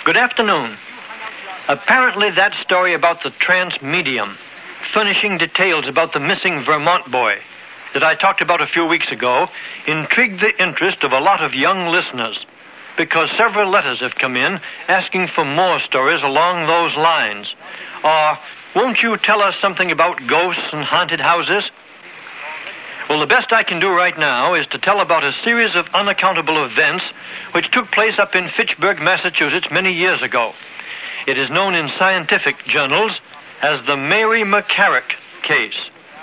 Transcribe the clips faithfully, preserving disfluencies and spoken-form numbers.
Good afternoon. Apparently that story about the trance medium, furnishing details about the missing Vermont boy that I talked about a few weeks ago, intrigued the interest of a lot of young listeners, because several letters have come in asking for more stories along those lines. Or, won't you tell us something about ghosts and haunted houses? Well, the best I can do right now is to tell about a series of unaccountable events which took place up in Fitchburg, Massachusetts many years ago. It is known in scientific journals as the Mary McCarrick case.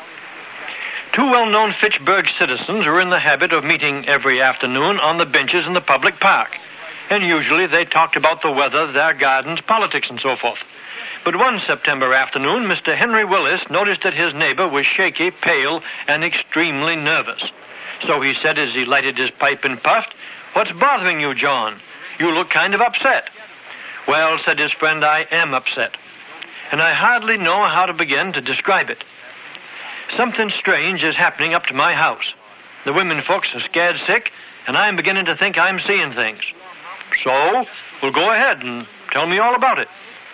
Two well-known Fitchburg citizens were in the habit of meeting every afternoon on the benches in the public park, and usually they talked about the weather, their gardens, politics, and so forth. But one September afternoon, Mister Henry Willis noticed that his neighbor was shaky, pale, and extremely nervous. So he said as he lighted his pipe and puffed, "What's bothering you, John? You look kind of upset." "Well," said his friend, "I am upset. And I hardly know how to begin to describe it. Something strange is happening up to my house. The women folks are scared sick, and I'm beginning to think I'm seeing things. So, well, go ahead and tell me all about it."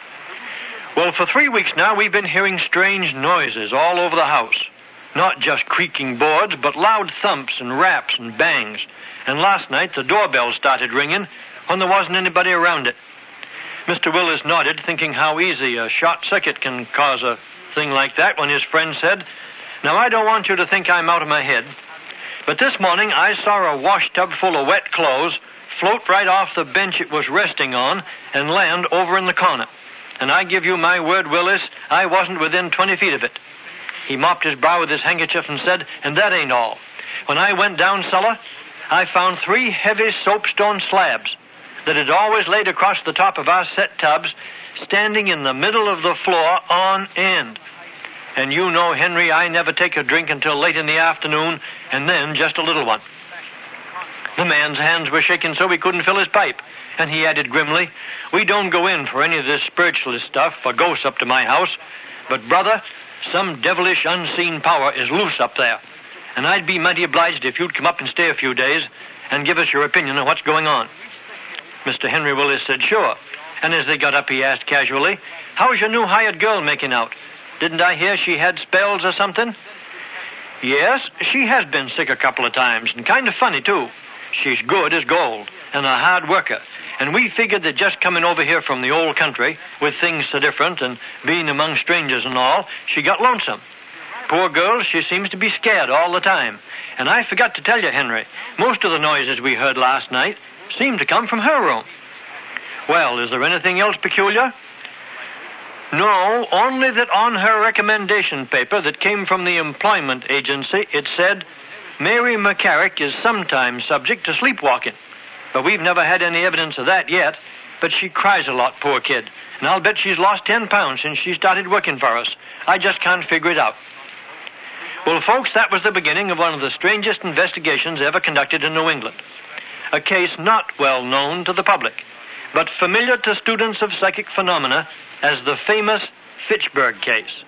Well, for three weeks now, we've been hearing strange noises all over the house. Not just creaking boards, but loud thumps and raps and bangs. And last night, the doorbell started ringing when there wasn't anybody around it. Mister Willis nodded, thinking how easy a short circuit can cause a thing like that, when his friend said, "Now, I don't want you to think I'm out of my head, but this morning I saw a wash tub full of wet clothes float right off the bench it was resting on and land over in the corner. And I give you my word, Willis, I wasn't within twenty feet of it." He mopped his brow with his handkerchief and said, "And that ain't all. When I went down cellar, I found three heavy soapstone slabs that had always laid across the top of our set tubs, standing in the middle of the floor on end. And you know, Henry, I never take a drink until late in the afternoon, and then just a little one." The man's hands were shaking so he couldn't fill his pipe, and he added grimly, "We don't go in for any of this spiritualist stuff for ghosts up to my house, but, brother, some devilish unseen power is loose up there, and I'd be mighty obliged if you'd come up and stay a few days and give us your opinion on what's going on." Mister Henry Willis said, "Sure." And as they got up, he asked casually, "How's your new hired girl making out? Didn't I hear she had spells or something?" "Yes, she has been sick a couple of times, and kind of funny, too. She's good as gold, and a hard worker, and we figured that just coming over here from the old country, with things so different, and being among strangers and all, she got lonesome. Poor girl, she seems to be scared all the time. And I forgot to tell you, Henry, most of the noises we heard last night seemed to come from her room." "Well, is there anything else peculiar?" "No, only that on her recommendation paper that came from the employment agency, it said, 'Mary McCarrick is sometimes subject to sleepwalking.' But we've never had any evidence of that yet. But she cries a lot, poor kid. And I'll bet she's lost ten pounds since she started working for us. I just can't figure it out." Well, folks, that was the beginning of one of the strangest investigations ever conducted in New England. A case not well known to the public, but familiar to students of psychic phenomena as the famous Fitchburg case.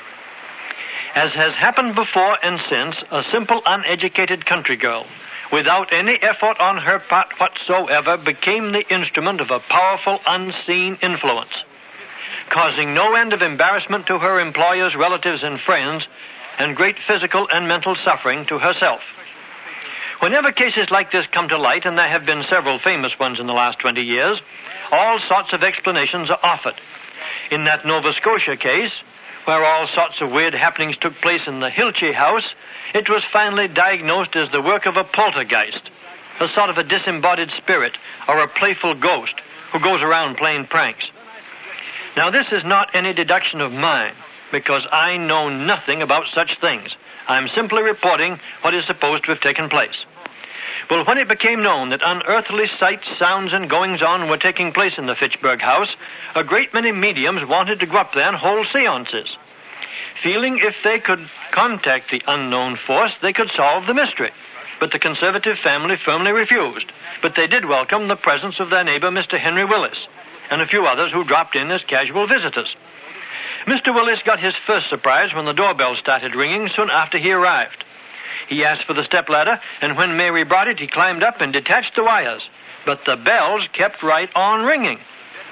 As has happened before and since, a simple, uneducated country girl, without any effort on her part whatsoever, became the instrument of a powerful, unseen influence, causing no end of embarrassment to her employers, relatives, and friends, and great physical and mental suffering to herself. Whenever cases like this come to light, and there have been several famous ones in the last twenty years, all sorts of explanations are offered. In that Nova Scotia case, where all sorts of weird happenings took place in the Hilche house, it was finally diagnosed as the work of a poltergeist, a sort of a disembodied spirit or a playful ghost who goes around playing pranks. Now, this is not any deduction of mine, because I know nothing about such things. I'm simply reporting what is supposed to have taken place. Well, when it became known that unearthly sights, sounds, and goings-on were taking place in the Fitchburg house, a great many mediums wanted to go up there and hold seances, feeling if they could contact the unknown force, they could solve the mystery. But the conservative family firmly refused. But they did welcome the presence of their neighbor, Mister Henry Willis, and a few others who dropped in as casual visitors. Mister Willis got his first surprise when the doorbell started ringing soon after he arrived. He asked for the stepladder, and when Mary brought it, he climbed up and detached the wires. But the bells kept right on ringing.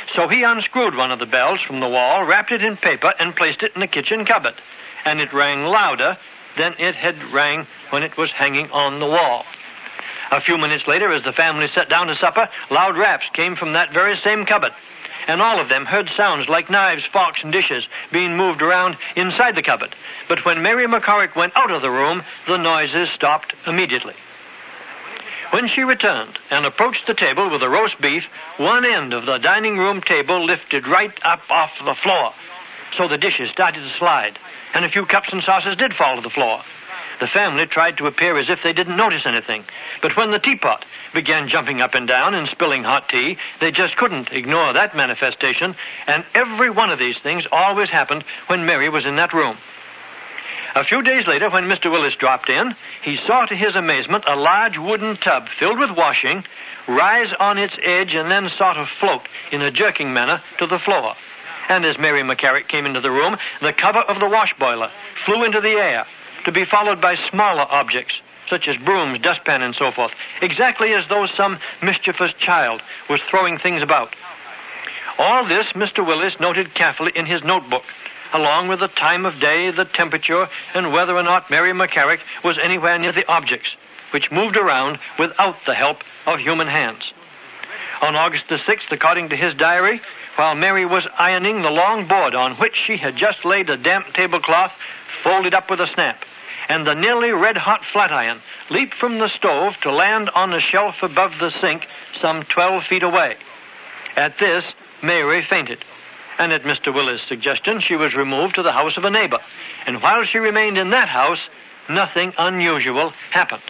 So he unscrewed one of the bells from the wall, wrapped it in paper, and placed it in the kitchen cupboard. And it rang louder than it had rang when it was hanging on the wall. A few minutes later, as the family sat down to supper, loud raps came from that very same cupboard. And all of them heard sounds like knives, forks, and dishes being moved around inside the cupboard. But when Mary McCorrick went out of the room, the noises stopped immediately. When she returned and approached the table with the roast beef, one end of the dining room table lifted right up off the floor. So the dishes started to slide, and a few cups and saucers did fall to the floor. The family tried to appear as if they didn't notice anything. But when the teapot began jumping up and down and spilling hot tea, they just couldn't ignore that manifestation, and every one of these things always happened when Mary was in that room. A few days later, when Mister Willis dropped in, he saw to his amazement a large wooden tub filled with washing rise on its edge and then sort of float in a jerking manner to the floor. And as Mary McCarrick came into the room, the cover of the wash boiler flew into the air, to be followed by smaller objects, such as brooms, dustpan, and so forth, exactly as though some mischievous child was throwing things about. All this Mister Willis noted carefully in his notebook, along with the time of day, the temperature, and whether or not Mary McCarrick was anywhere near the objects, which moved around without the help of human hands. On August the sixth, according to his diary, while Mary was ironing the long board on which she had just laid a damp tablecloth folded up with a snap, and the nearly red-hot flat iron leaped from the stove to land on a shelf above the sink some twelve feet away. At this, Mary fainted, and at Mister Willis' suggestion, she was removed to the house of a neighbor, and while she remained in that house, nothing unusual happened.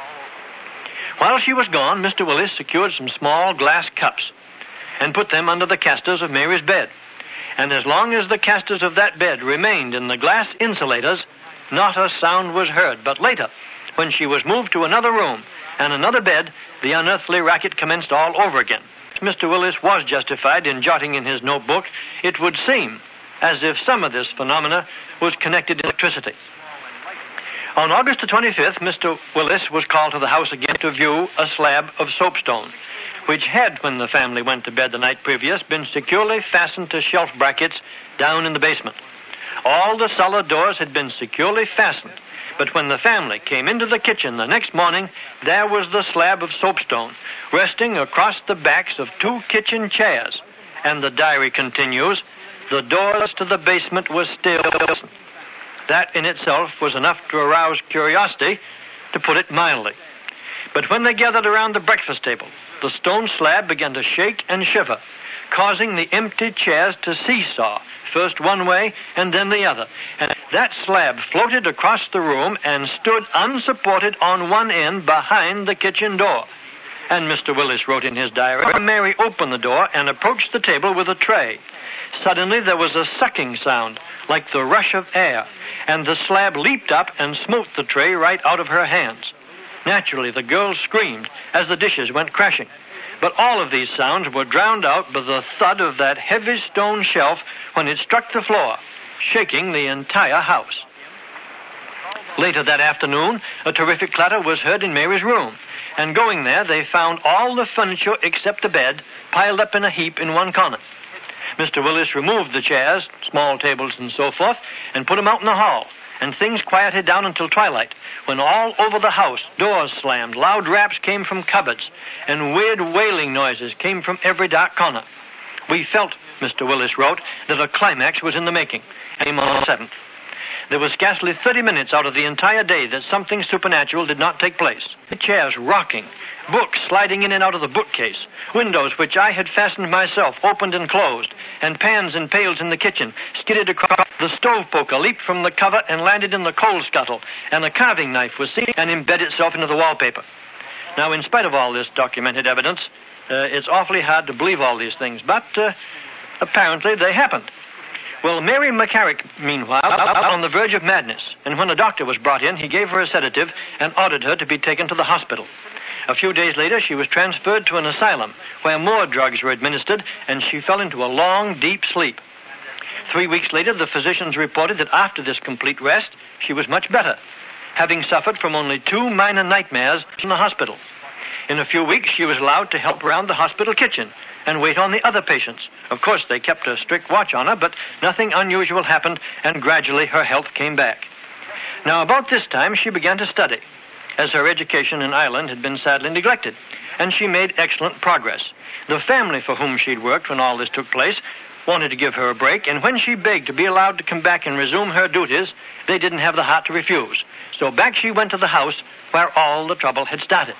While she was gone, Mister Willis secured some small glass cups and put them under the casters of Mary's bed. And as long as the casters of that bed remained in the glass insulators, not a sound was heard. But later, when she was moved to another room and another bed, the unearthly racket commenced all over again. Mister Willis was justified in jotting in his notebook, it would seem as if some of this phenomena was connected to electricity. On August the twenty-fifth, Mister Willis was called to the house again to view a slab of soapstone, which had, when the family went to bed the night previous, been securely fastened to shelf brackets down in the basement. All the cellar doors had been securely fastened, but when the family came into the kitchen the next morning, there was the slab of soapstone resting across the backs of two kitchen chairs. And the diary continues, the doors to the basement were still fastened. That in itself was enough to arouse curiosity, to put it mildly. But when they gathered around the breakfast table, the stone slab began to shake and shiver, causing the empty chairs to seesaw, first one way and then the other. And that slab floated across the room and stood unsupported on one end behind the kitchen door. And Mister Willis wrote in his diary, Mary opened the door and approached the table with a tray. Suddenly there was a sucking sound, like the rush of air, and the slab leaped up and smote the tray right out of her hands. Naturally, the girl screamed as the dishes went crashing. But all of these sounds were drowned out by the thud of that heavy stone shelf when it struck the floor, shaking the entire house. Later that afternoon, a terrific clatter was heard in Mary's room, and going there, they found all the furniture except a bed piled up in a heap in one corner. Mister Willis removed the chairs, small tables, and so forth, and put them out in the hall, and things quieted down until twilight, when all over the house, doors slammed, loud raps came from cupboards, and weird wailing noises came from every dark corner. We felt, Mister Willis wrote, that a climax was in the making, and on the seventh. There was scarcely thirty minutes out of the entire day that something supernatural did not take place. The chairs rocking, books sliding in and out of the bookcase, windows which I had fastened myself opened and closed, and pans and pails in the kitchen skidded across. The stove poker leaped from the cover and landed in the coal scuttle, and a carving knife was seen and embedded itself into the wallpaper. Now, in spite of all this documented evidence, uh, it's awfully hard to believe all these things, but uh, apparently they happened. Well, Mary McCarrick, meanwhile, was on the verge of madness, and when a doctor was brought in, he gave her a sedative and ordered her to be taken to the hospital. A few days later, she was transferred to an asylum, where more drugs were administered, and she fell into a long, deep sleep. Three weeks later, the physicians reported that after this complete rest, she was much better, having suffered from only two minor nightmares in the hospital. In a few weeks, she was allowed to help around the hospital kitchen and wait on the other patients. Of course, they kept a strict watch on her, but nothing unusual happened, and gradually her health came back. Now, about this time, she began to study, as her education in Ireland had been sadly neglected, and she made excellent progress. The family for whom she'd worked when all this took place wanted to give her a break, and when she begged to be allowed to come back and resume her duties, they didn't have the heart to refuse. So back she went to the house where all the trouble had started.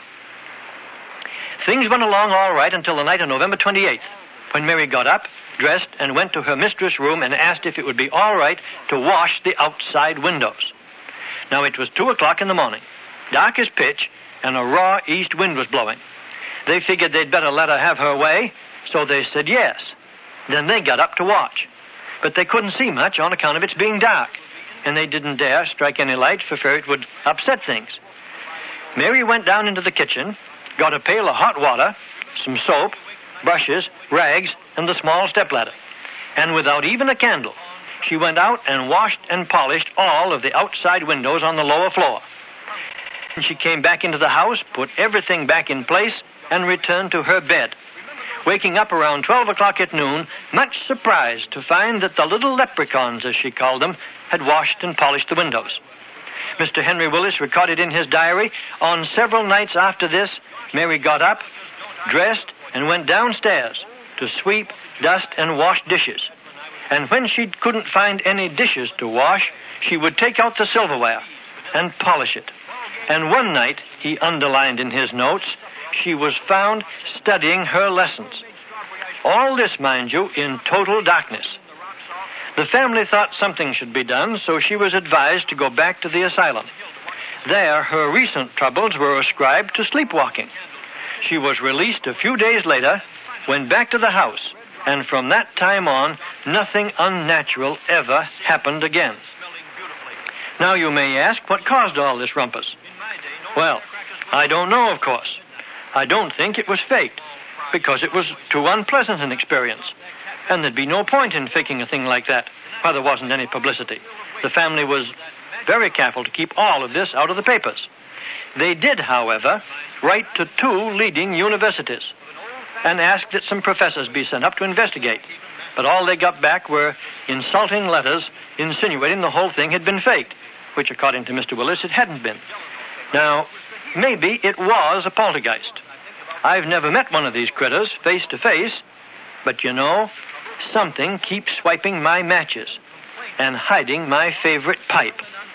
Things went along all right until the night of November twenty-eighth, when Mary got up, dressed, and went to her mistress' room and asked if it would be all right to wash the outside windows. Now, it was two o'clock in the morning, dark as pitch, and a raw east wind was blowing. They figured they'd better let her have her way, so they said yes. Then they got up to watch. But they couldn't see much on account of its being dark, and they didn't dare strike any light for fear it would upset things. Mary went down into the kitchen, got a pail of hot water, some soap, brushes, rags, and the small stepladder. And without even a candle, she went out and washed and polished all of the outside windows on the lower floor. And she came back into the house, put everything back in place, and returned to her bed, waking up around twelve o'clock at noon, much surprised to find that the little leprechauns, as she called them, had washed and polished the windows. Mister Henry Willis recorded in his diary, on several nights after this, Mary got up, dressed, and went downstairs to sweep, dust, and wash dishes. And when she couldn't find any dishes to wash, she would take out the silverware and polish it. And one night, he underlined in his notes, she was found studying her lessons. All this, mind you, in total darkness. The family thought something should be done, so she was advised to go back to the asylum. There, her recent troubles were ascribed to sleepwalking. She was released a few days later, went back to the house, and from that time on, nothing unnatural ever happened again. Now you may ask, what caused all this rumpus? Well, I don't know, of course. I don't think it was faked, because it was too unpleasant an experience. And there'd be no point in faking a thing like that, where there wasn't any publicity. The family was very careful to keep all of this out of the papers. They did, however, write to two leading universities and asked that some professors be sent up to investigate. But all they got back were insulting letters insinuating the whole thing had been faked, which, according to Mister Willis, it hadn't been. Now, maybe it was a poltergeist. I've never met one of these critters face to face, but you know, something keeps swiping my matches and hiding my favorite pipe.